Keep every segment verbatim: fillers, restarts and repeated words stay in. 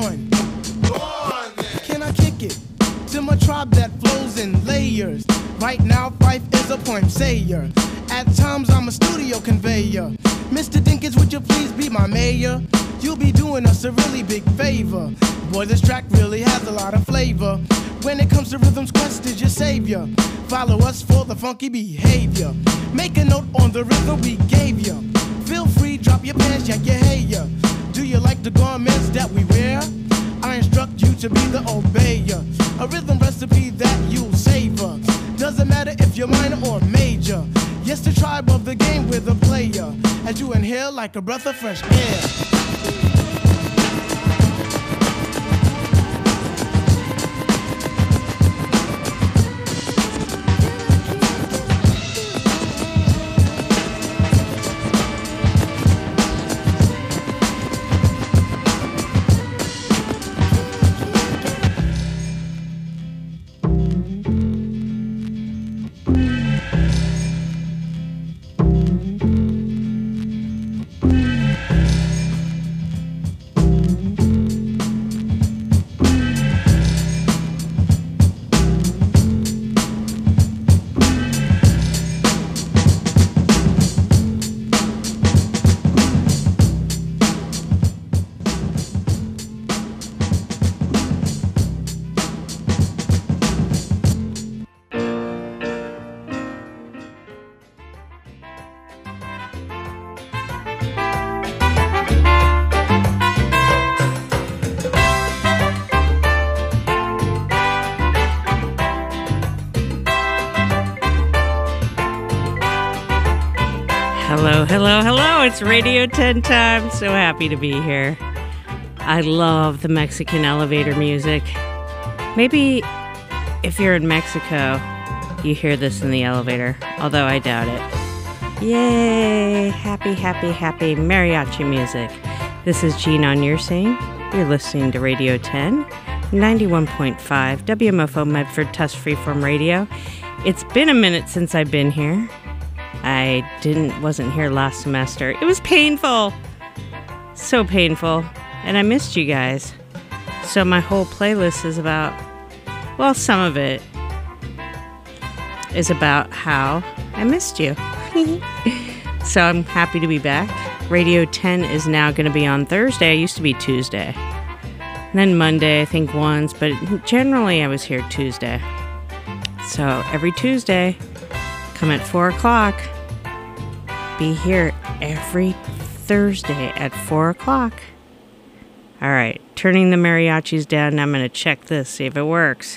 on. Go on then. Can I kick it to my tribe that flows in layers? Right now, Fife is a poem sayer. At times, I'm a studio conveyor. Mister Dinkins, would you please be my mayor? You'll be doing us a really big favor. Boy, this track really has a lot of flavor. When it comes to rhythms, Quest is your savior. Follow us for the funky behavior. Make a note on the rhythm we gave you. Feel free, drop your pants, yak your hair. Do you like the garments that we wear? I instruct you to be the obeyer. A rhythm recipe that you'll savor. Doesn't matter if you're minor or major. Yes, the tribe of the game with a player. As you inhale like a breath of fresh air. Hello, hello, hello. It's Radio ten time. So happy to be here. I love the Mexican elevator music. Maybe if you're in Mexico, you hear this in the elevator, although I doubt it. Yay! Happy, happy, happy mariachi music. This is Jean on Your Sing. You're listening to Radio ten, ninety-one point five, W M F O Medford Tusk Freeform Radio. It's been a minute since I've been here. I didn't, wasn't here last semester. It was painful. So painful. And I missed you guys. So my whole playlist is about, well, some of it is about how I missed you. So I'm happy to be back. Radio ten is now going to be on Thursday. I used to be Tuesday. And then Monday, I think once, but generally I was here Tuesday. So every Tuesday, come at four o'clock. Be here every Thursday at four o'clock. All right, turning the mariachis down. Now I'm going to check this, see if it works.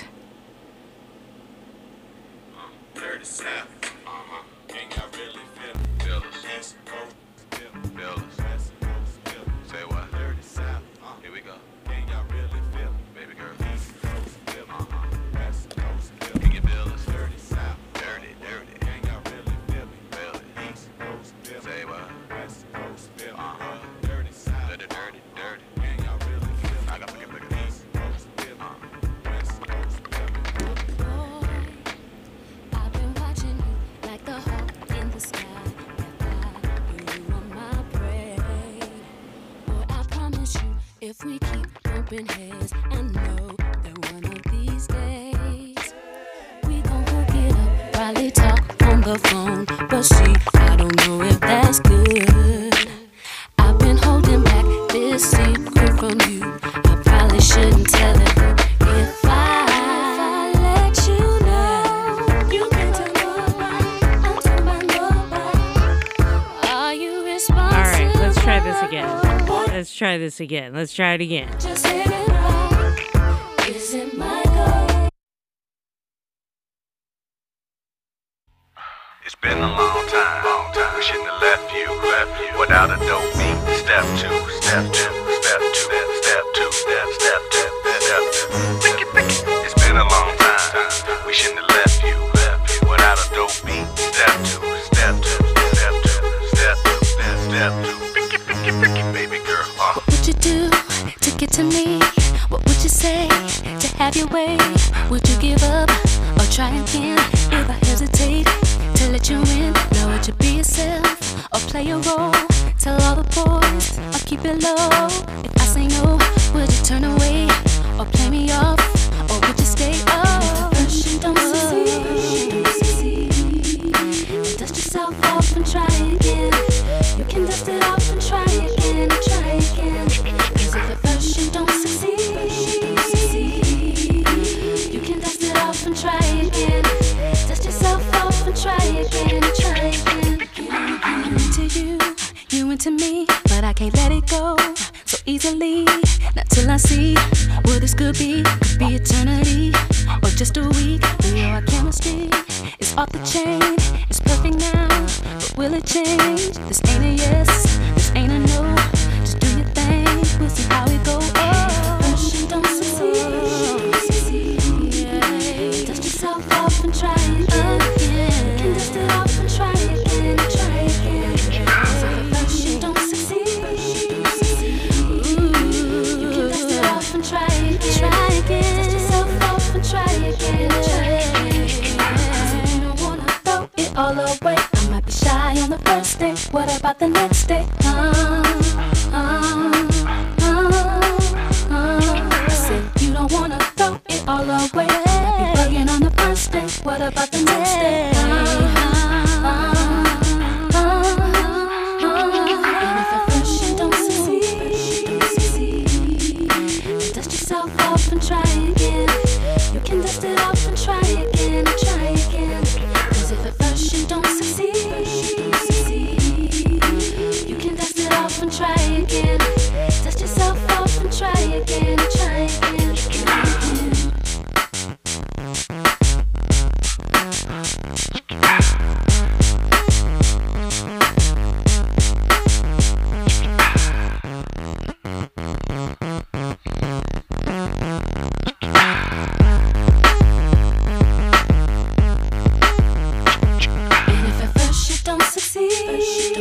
If we keep bumping heads, I know that one of these days we gon' hook it up, probably talk on the phone. But see, I don't know if that's good. I've been holding back this secret from you. I probably shouldn't tell it, but if I, if I let you know, you can tell nobody, I'll tell my nobody. Are you responsible? All right, let's try this again. Let's try this again. Let's try it again. Just hit it back. Is it my goal? It's been a long time, long time. We shouldn't have left you, left you without a dope beat. Step two, step two, step two, step two, step, step two, step two. Think it, think it. It's been a long time. We shouldn't have left you, left you without a dope beat. Step two, step two, step two, step two, step, step two. Think it, think it, think it, baby girl. Uh. What would you do to get to me? What would you say to have your way? Would you give up or try again? If I hesitate to let you in, now would you be yourself or play a role? Tell all the boys or keep it low. If I say no, would you turn away? easily. Not till I see what this could be. Could be eternity or just a week. We know our chemistry is off the chain. It's perfect now, but will it change? This ain't a yes, this ain't a no. Just do your thing, we'll see how it goes. Oh, first don't succeed. Yeah. Dust yourself off and try again. You can dust it off and try again, try again. So first you don't succeed. Ooh, you can dust it off and try again, try again. Dust yourself off and try again, try again. So you don't wanna throw it all away. I might be shy on the first day. What about the next day? Uh, uh, uh, uh. I said you don't wanna throw it all away. Might be bugging on the first day. What about the next day? Uh, uh, uh, uh. And if at first you don't succeed, then dust yourself off and try again. You can dust it off and try again, try again. 'Cause if at first you don't succeed, you can dust it off and try again. Dust yourself off and try again, try again, try again. And if at first you don't succeed,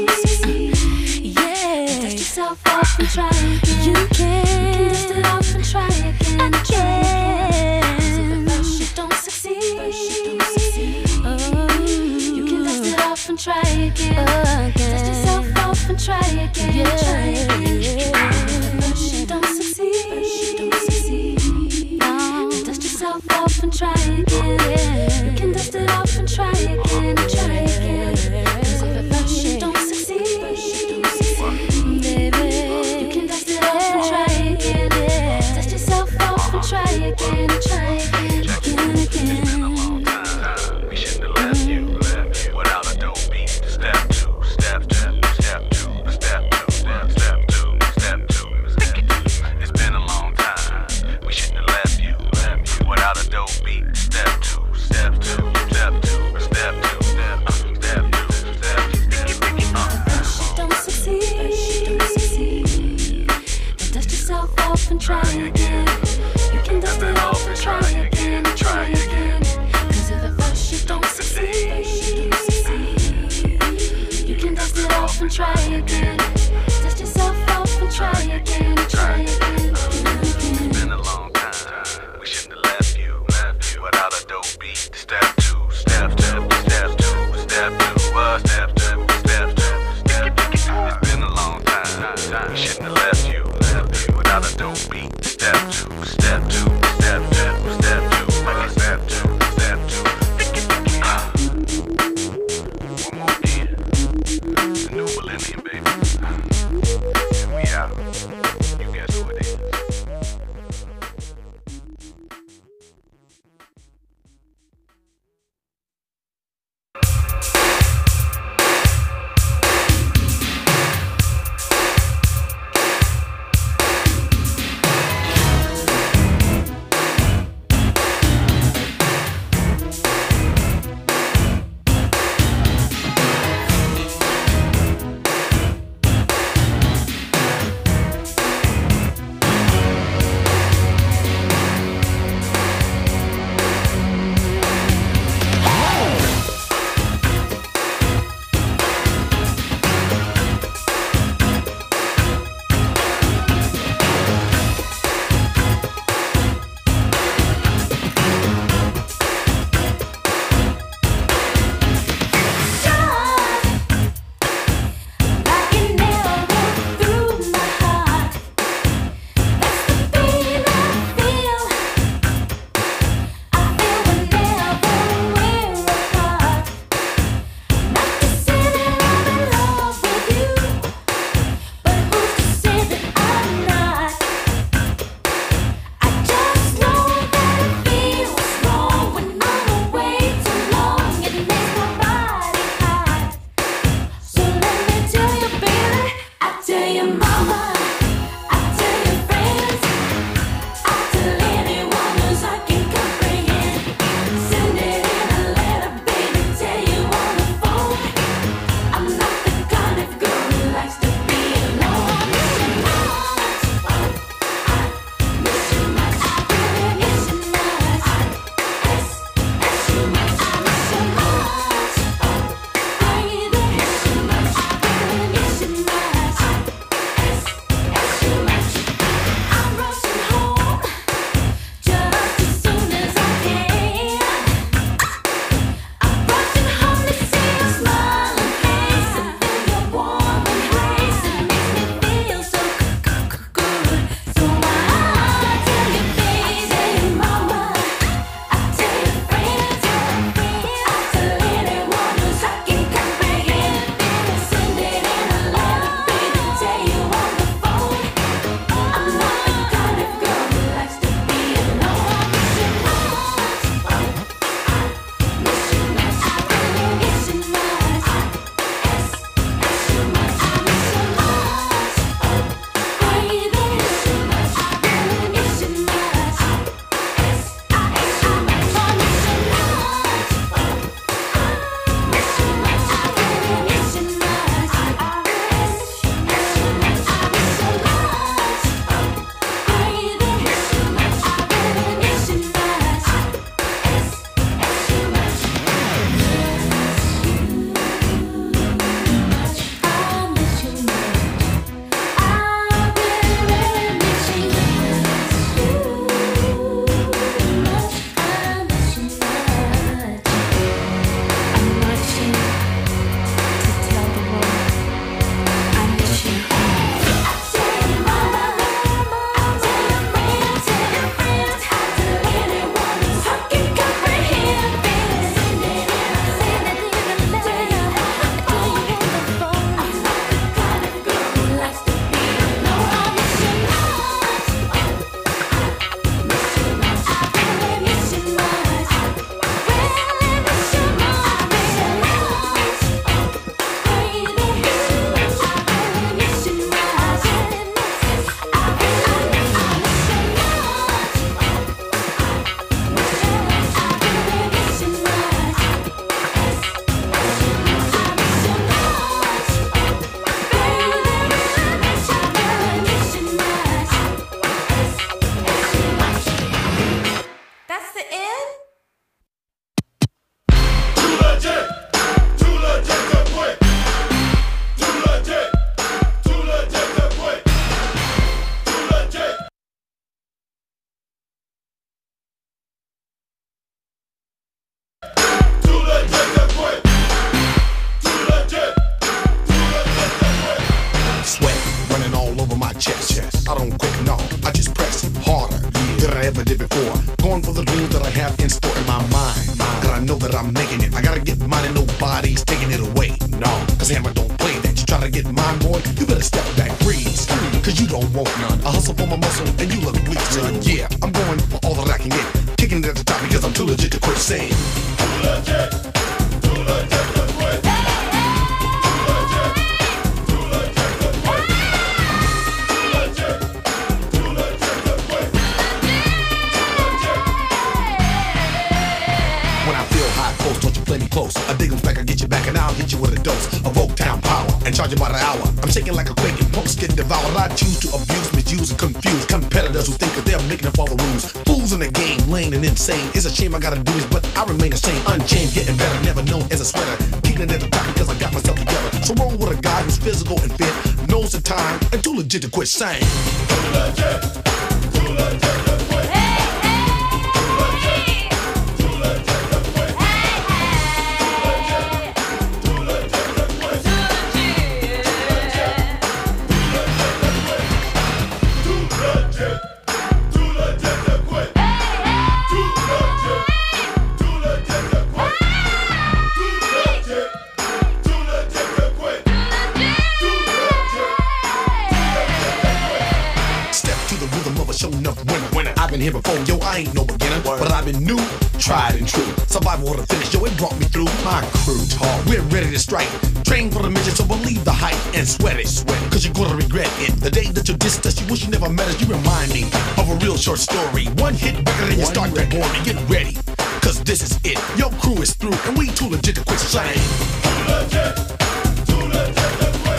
yeah, dust yourself off and try again. You can, you can dust it off and try again, and try again. 'Cause if at first you don't succeed, oh, you can dust it off and try again. Dust yourself off and try again, try again. If at first you don't succeed, then dust yourself off and try again. You can dust it off and try again, try again. 'Cause if at first you don't succeed, baby, you can dust it off and try again. Dust yourself off and try again, try again, again, It's been a again. long time. We shouldn't have left you, left you without a dope beat. Step two, step two, step two, step two, step step two, step two, step two. It's been a long time. We shouldn't have left you, left you without a dope beat. Step two, step two, step two, step two, step uh, step two, step uh. First you don't succeed, then dust yourself off and try again. You can dust it off and try again, try again. 'Cause if at first you don't succeed, you can dust it off and try again. Dust yourself off and try again, try again. It's been a long time. We shouldn't have left you, left you without a dope beat. Step two, step step, step two, step two, uh, step two, step two, step. It's been a long time. We shouldn't have left you, left you without a dope beat. Step two, step two, step step, step two, uh, step two, step two. Uh, one more year. It's a new millennium, baby. And we out. You guess what? I ever did before. Going for the dreams that I have in store in my mind. And I know that I'm making it. I gotta get mine and nobody's taking it away. No, cause Hammer don't play that. You try to get mine, boy, you better step back, freeze. Cause you don't want none. I hustle for my muscle and you look weak, son. Yeah, I'm going for all that I can get. Kicking it at the top because I'm too legit to quit saying. Too legit, too legit to quit. Close. I dig 'em back, I get you back, and I'll hit you with a dose of Oak Town power and charge you by the hour. I'm shaking like a quake and punks get devoured. I choose to abuse, misuse, and confuse competitors who think that they're making up all the rules. Fools in the game, lame and insane. It's a shame I gotta do this, but I remain the same. Unchained, getting better, never known as a sweater. Keeping it at the top because I got myself together. So roll with a guy who's physical and fit, knows the time, and too legit to quit saying. Too legit, too legit to quit. Here before, yo, I ain't no beginner, but I've been new, tried and true. Survival of the finish, yo, it brought me through. My crew talk, we're ready to strike. Train for the mission, so believe the hype and sweat it, sweat it, cause you're gonna regret it. The day that you dissed us, you wish you never met us. You remind me of a real short story. One hit record and you start to bore me. Get ready, cause this is it. Your crew is through, and we too legit to quit saying. Too legit, too legit to quit.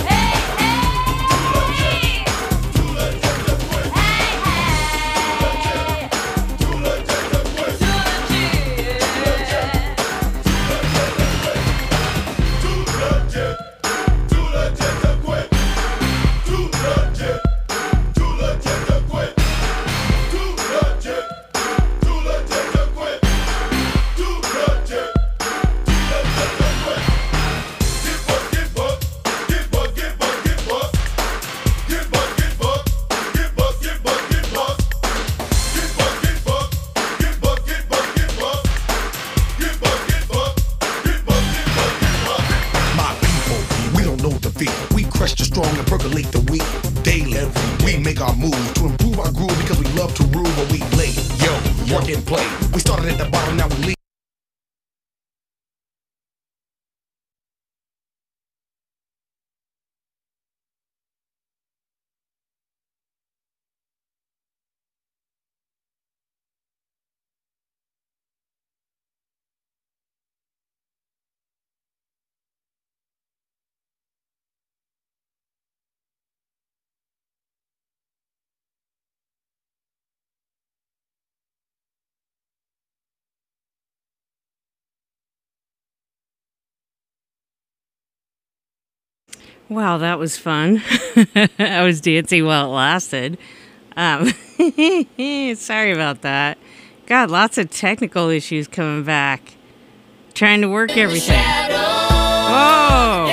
Wow, that was fun. I was dancing while it lasted. Um, sorry about that. God, lots of technical issues coming back. Trying to work everything. Whoa!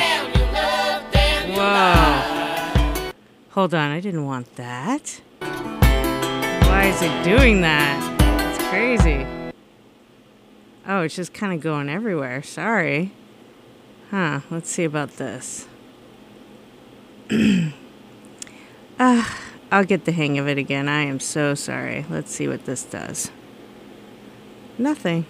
Whoa! Hold on, I didn't want that. Why is it doing that? It's crazy. Oh, it's just kind of going everywhere. Sorry. Huh, let's see about this. uh, I'll get the hang of it again. I am so sorry. Let's see what this does. Nothing.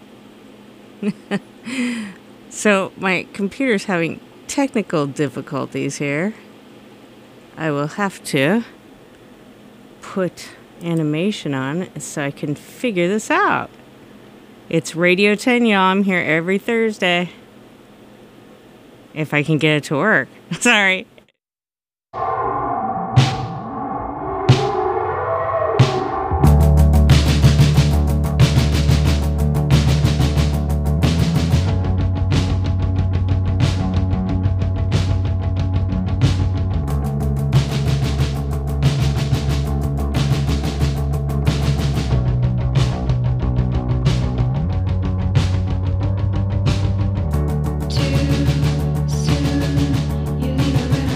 So my computer's having technical difficulties here. I will have to put animation on so I can figure this out. It's Radio ten, y'all. I'm here every Thursday. If I can get it to work. Sorry. Too soon, you leave around.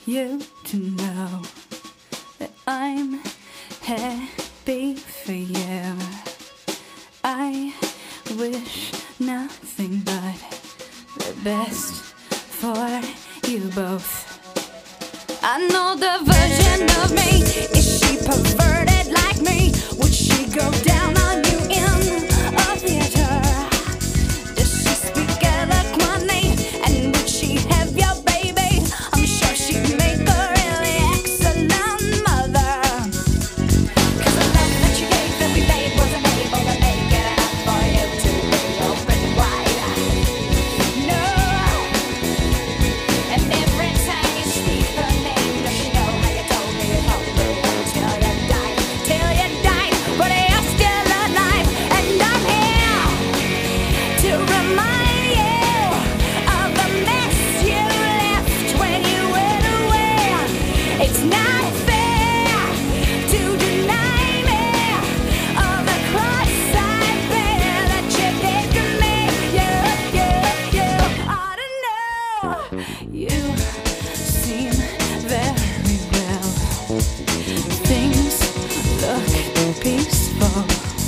you to know that I'm happy for you. I wish nothing but the best for you both. I know the version of me. Is she perverted like me? Would she go down on you in a theater? Does she speak eloquently? And would she have your baby? I'm sure she'd make a really excellent mother. Cause the love that you gave every day wasn't able to make it enough for you to be open wide. No. And every time you speak her name, does she know how you told me you told me until you died, till you died, but you're still alive, and I'm here to remind you of the mess you left when you went away. It's not fair to deny me of the cross I bear that you gave to me. You, you, you ought to know. You seem very well. Things look peaceful.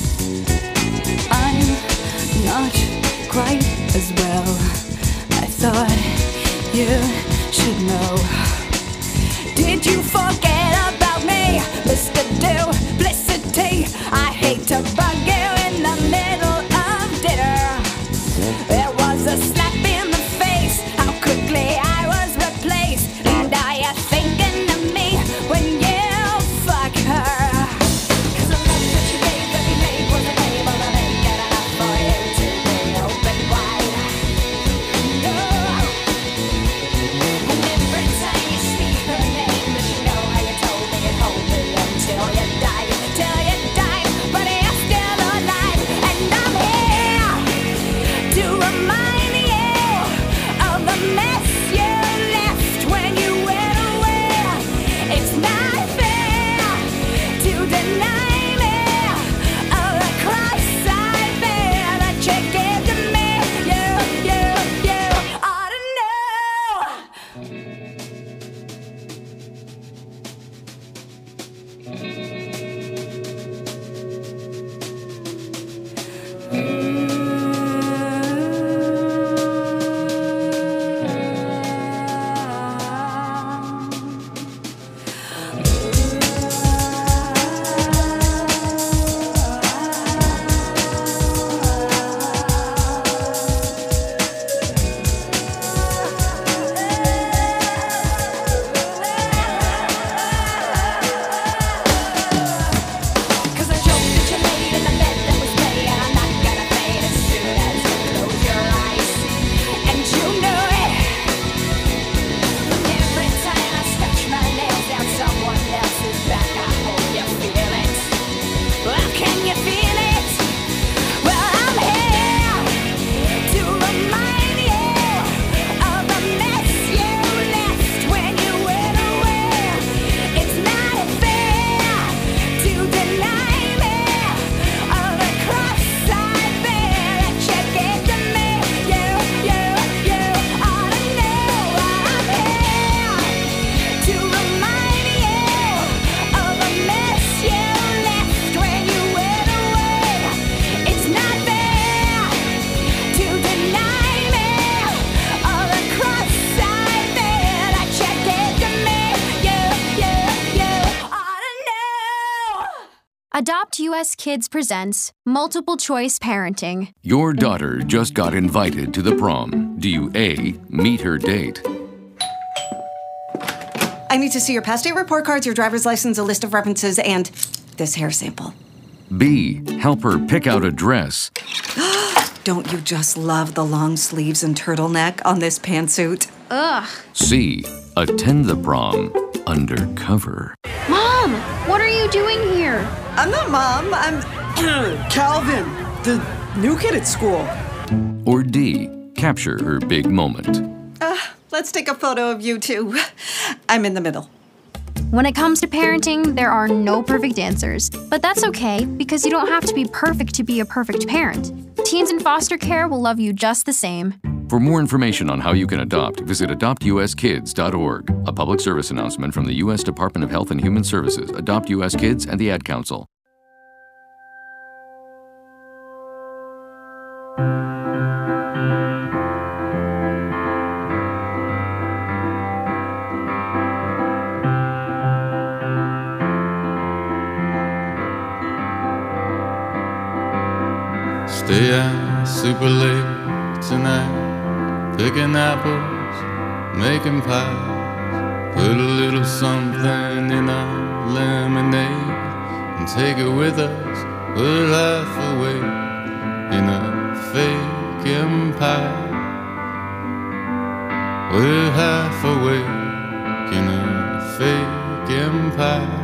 I'm not quite as well. I thought you should know. Did you forget about me, Mister Duplicity? I hate to bug you in the middle of dinner. There was a slap in the face, how quickly I was replaced. And are you thinking of me when you fuck her? Cause the love that you gave every day wasn't able to make it enough for you to be open wide. No. And every time you speak her name, does she know how you told me you'd hold me until you died, till you died, but you're still alive, and I'm here to remind you of the mess you left when you went away. It's not fair to deny me of the cross I bear that you gave to me. You, you, you ought to know. Cause I joked that you laid in the bed that was gray, and I'm not gonna fade as soon as you close your eyes. And you know it. Every time I scratch my nails down someone else's back, I hope you feel it. Well, can you feel it? Well, I'm here to remind you of the mess you left when you went away. It's not fair to deny me of the cross I bear that you gave to me. You, you, you ought to know I'm here to remind you of the mess you left when you went away. It's not fair to deny me of the cross I bear that you gave to me. You, you, you ought to know. Adopt U S Kids presents Multiple Choice Parenting. Your daughter just got invited to the prom. Do you A, meet her date? I need to see your past date report cards, your driver's license, a list of references, and this hair sample. B, help her pick out a dress? Don't you just love the long sleeves and turtleneck on this pantsuit? Ugh. C, attend the prom undercover? Mom, what are you doing here? I'm not Mom, I'm Calvin, the new kid at school. Or D, capture her big moment? Uh, let's take a photo of you two. I'm in the middle. When it comes to parenting, there are no perfect answers. But that's okay, because you don't have to be perfect to be a perfect parent. Teens in foster care will love you just the same. For more information on how you can adopt, visit adopt u s kids dot org. A public service announcement from the U S Department of Health and Human Services, Adopt U S Kids, and the Ad Council. Stay out super late tonight, picking apples, making pies. Put a little something in our lemonade and take it with us. We're half awake in a fake empire. We're half awake in a fake empire.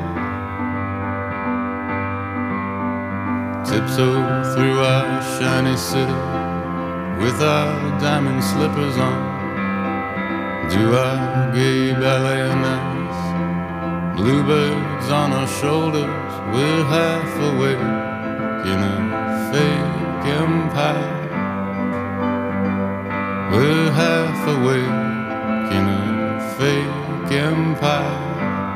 Tiptoe through our shiny city with our diamond slippers on. Do our gay ballet on ice. Bluebirds on our shoulders. We're half awake in a fake empire. We're half awake in a fake empire.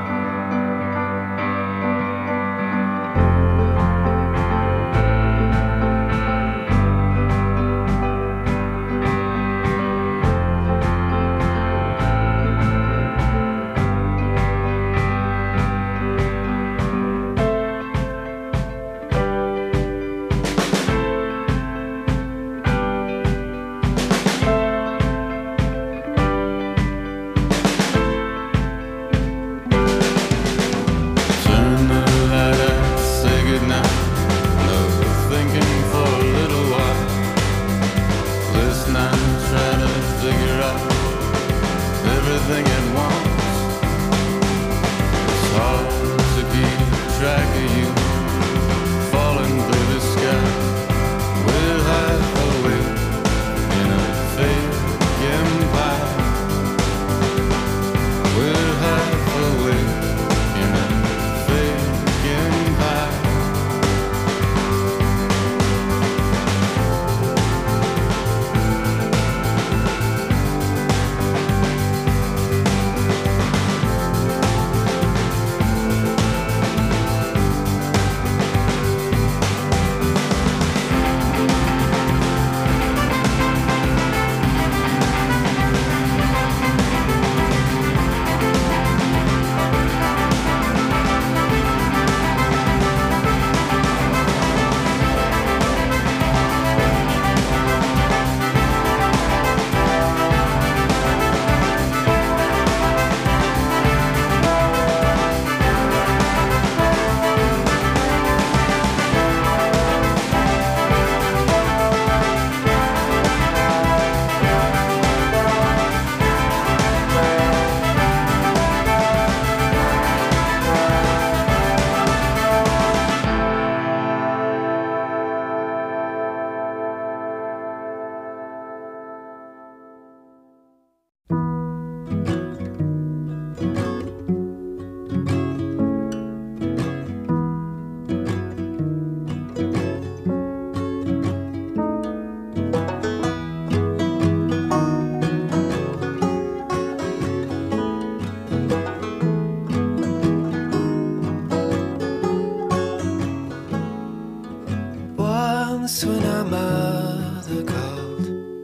When our mother called,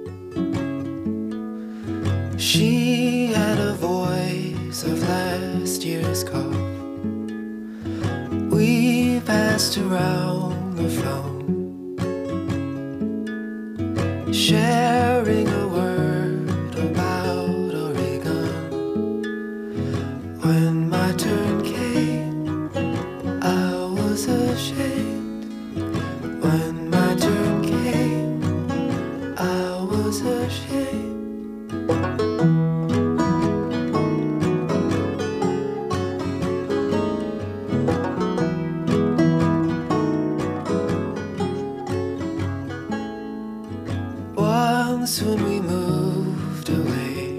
she had a voice of last year's call. We passed around the phone, sharing a word about Oregon. When my turn came, I was ashamed. When my turn came, I was ashamed. Once when we moved away,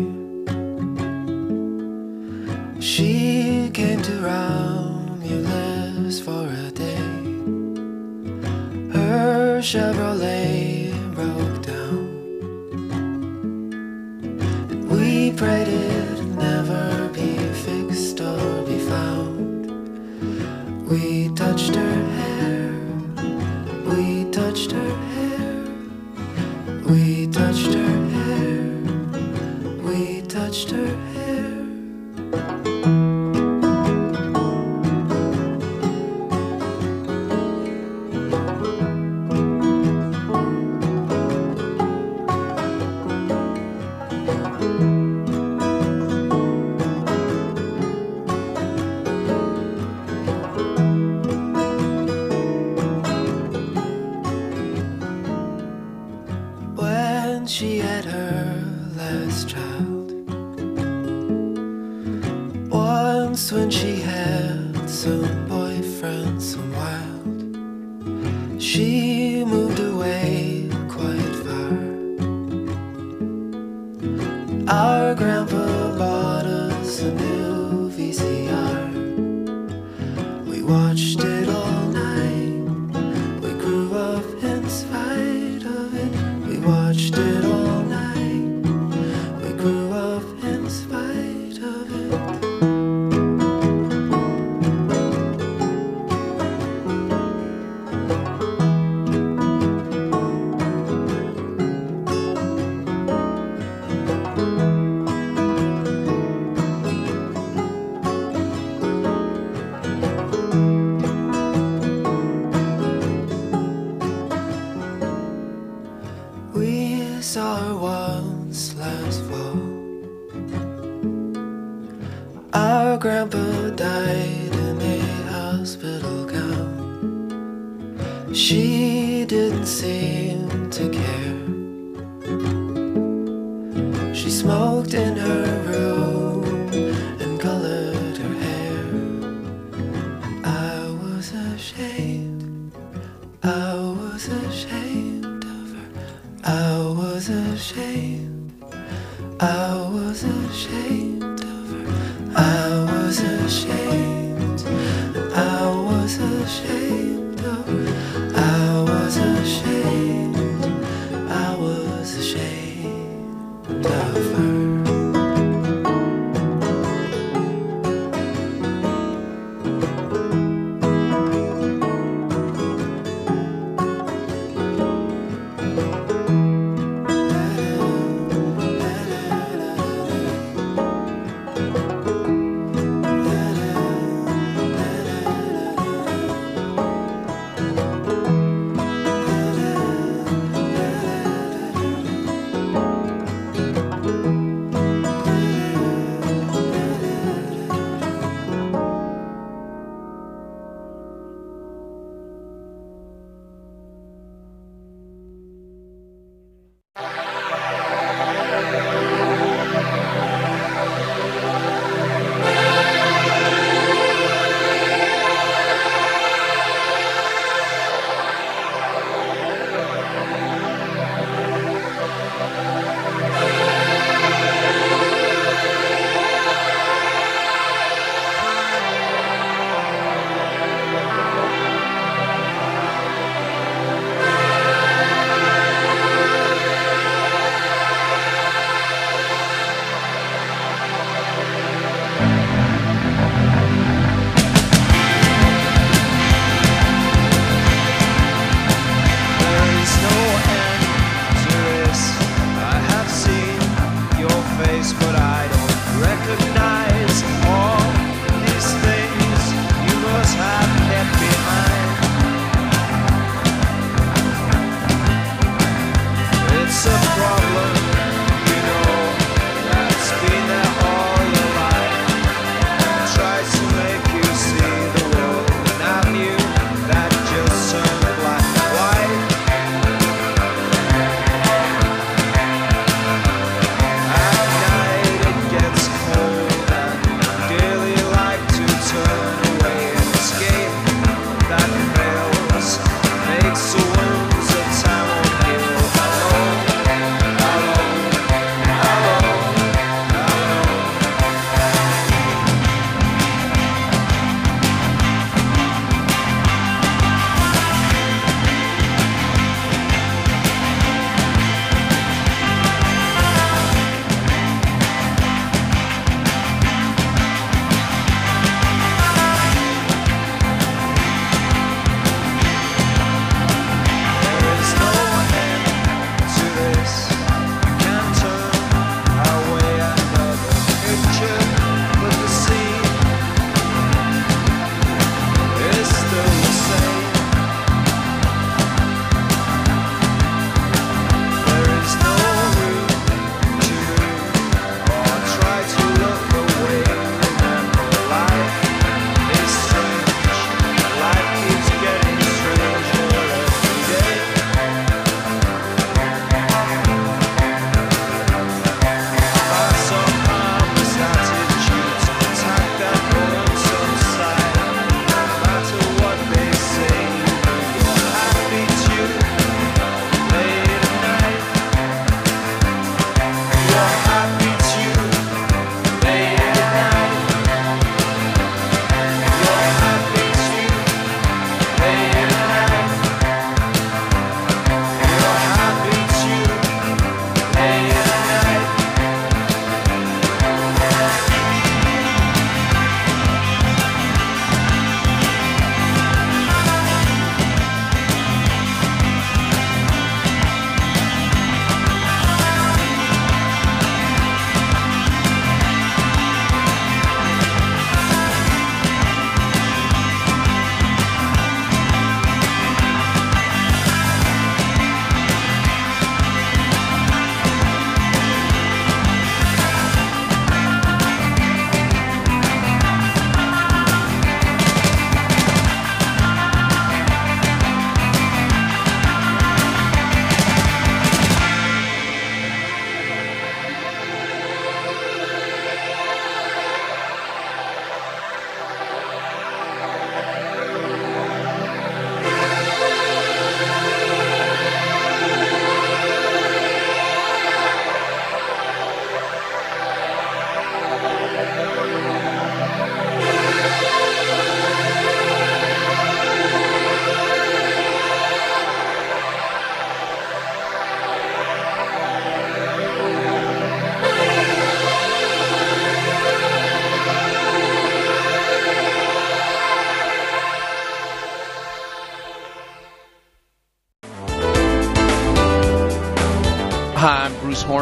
she came to Romulus for a day. Her Chevrolet broke down, prayed it'd never be fixed or be found. We touched her hair, we touched her hair, we touched her hair, we touched her hair. When she had her last child, once when she had some boyfriend, some wild, she moved away quite far. Our grandpa bought us a new V C R. We watched it all night, we grew up in spite of it. We watched it all night, we grew up in spite of it. We saw her once last fall. Our grandpa died in a hospital gown. She didn't seem to care. She smoked in her room and colored her hair. And I was ashamed, I was ashamed of her. I was ashamed, I was ashamed of her. I was ashamed, I was ashamed of her. I was ashamed.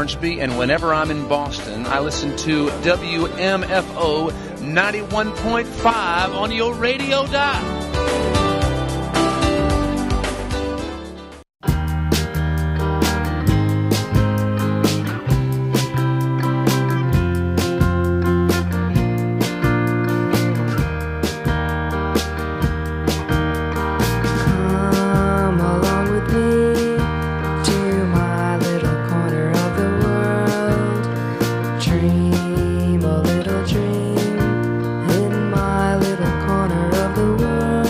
Orangeby, and whenever I'm in Boston, I listen to W M F O ninety-one point five on your radio dial. Dream a little dream in my little corner of the world.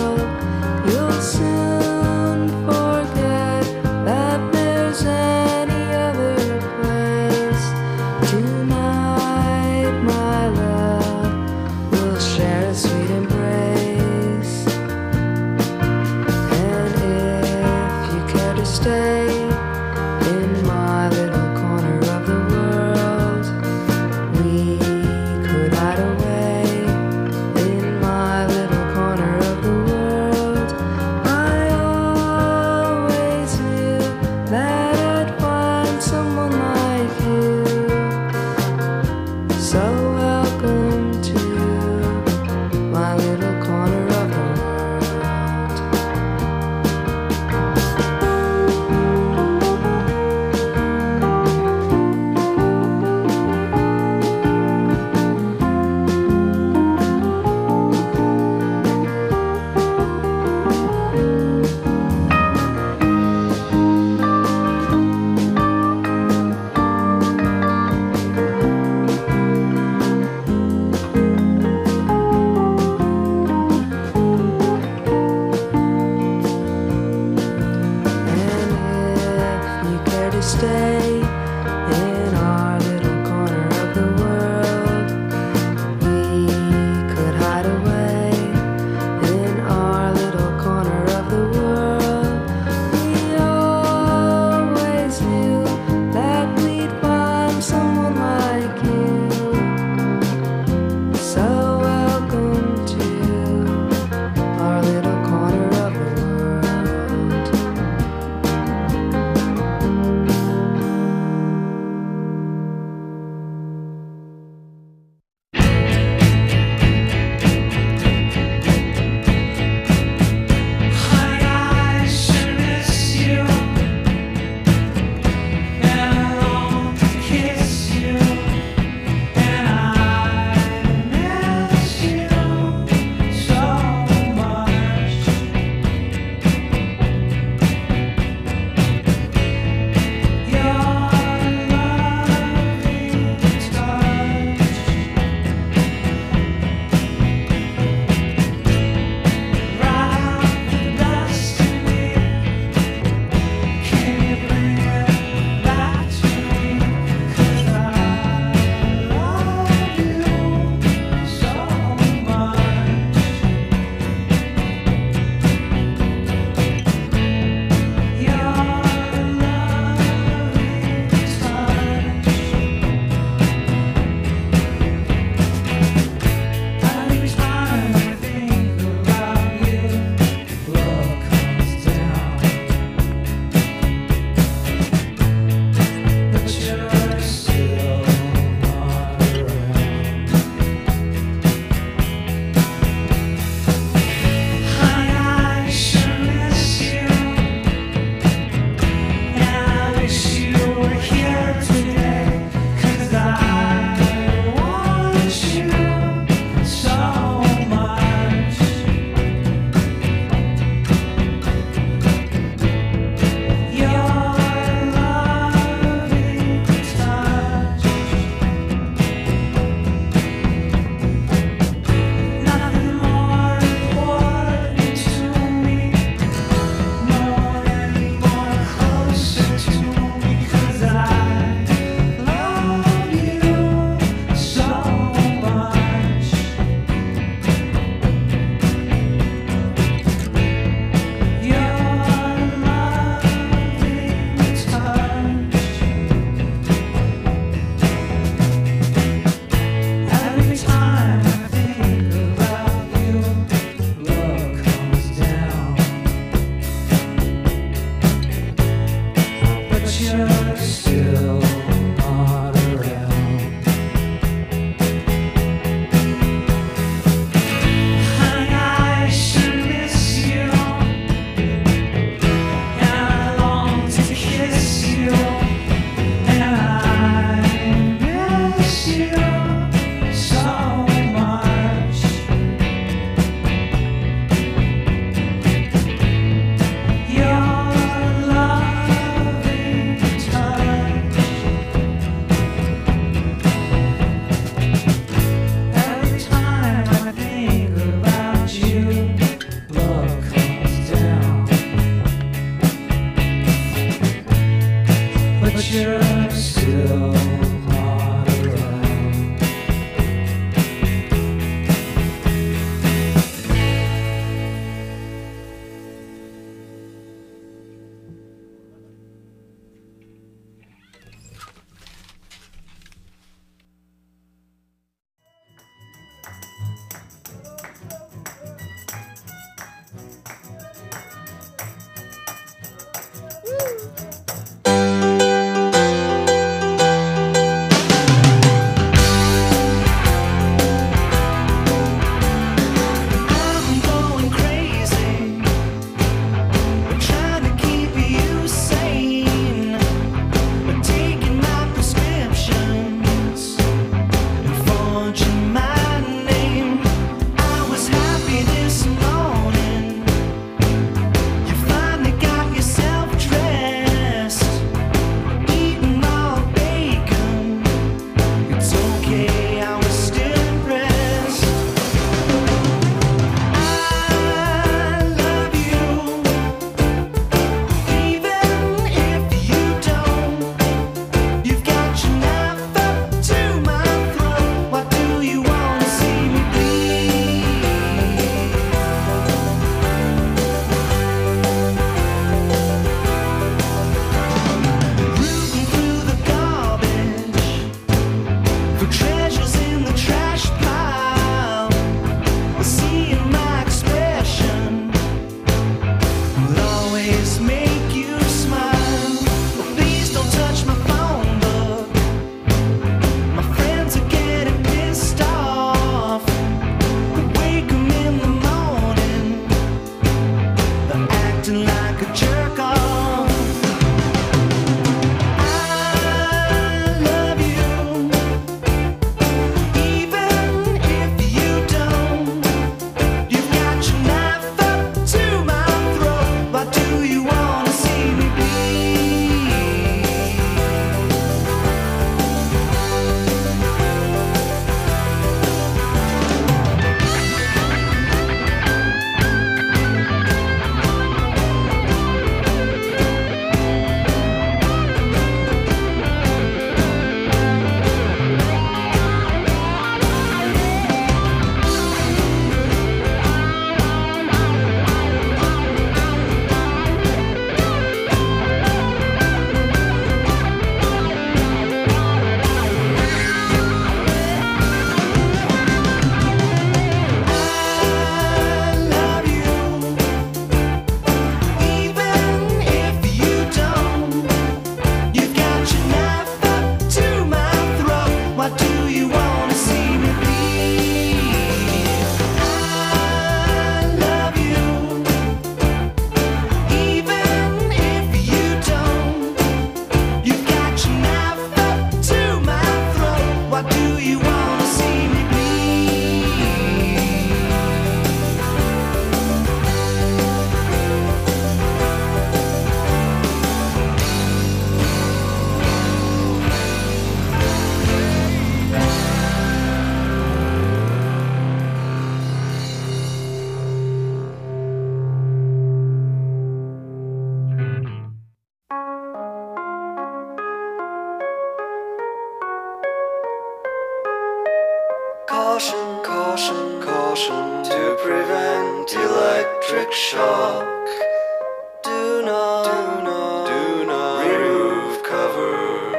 electric shock. Do not, do not, do not remove cover.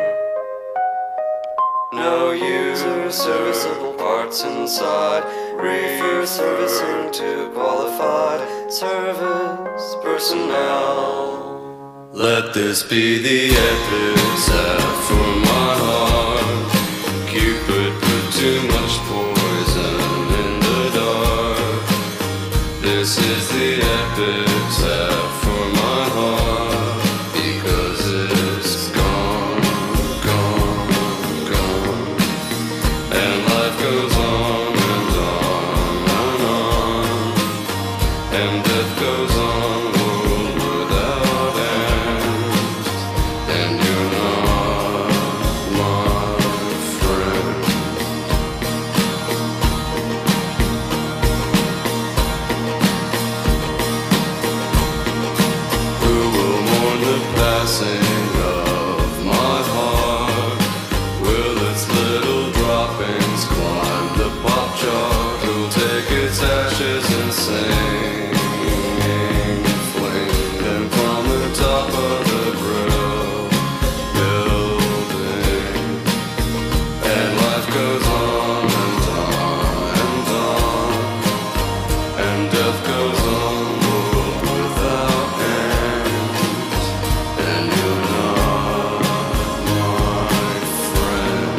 No user serviceable parts inside. Refer servicing to qualified service personnel. Let this be the epitaph for my heart. Cupid put too much poison in the dark. This is the epitaph for my heart, because it's gone, gone, gone. And life goes on and on and on, and death goes on. Of my heart, will its little droppings climb the pop chart? Who'll take its ashes and sing, fling them from the top of the grill building? And life goes on and on and on, and death goes on, world without end. And you're not my friend.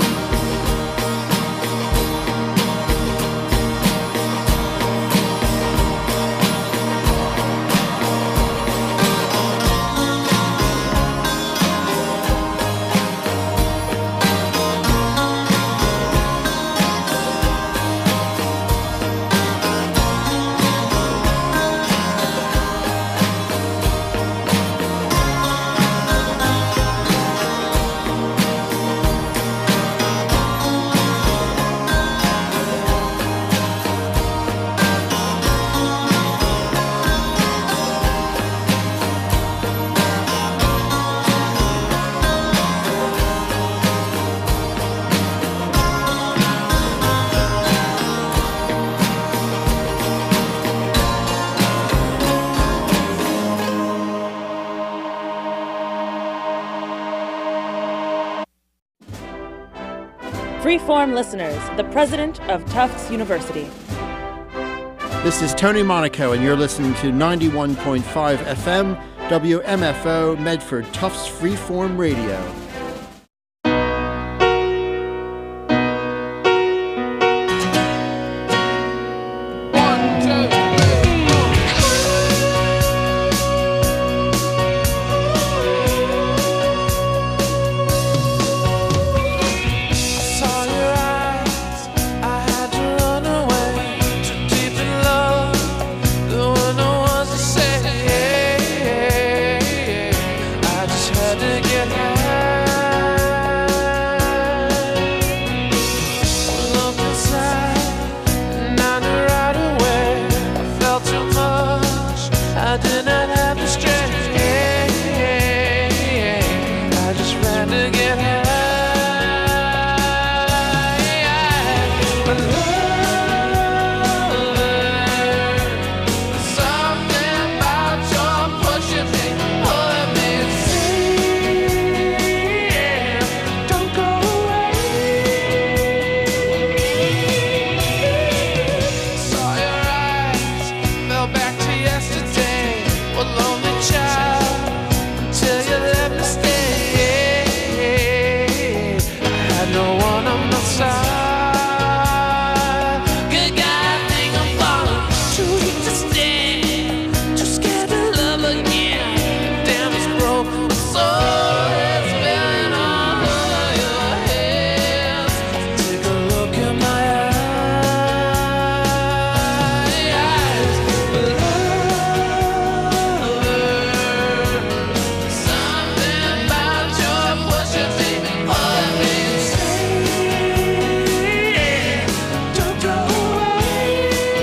Freeform listeners, the president of Tufts University. This is Tony Monaco, and you're listening to ninety-one point five F M, W M F O, Medford Tufts Freeform Radio.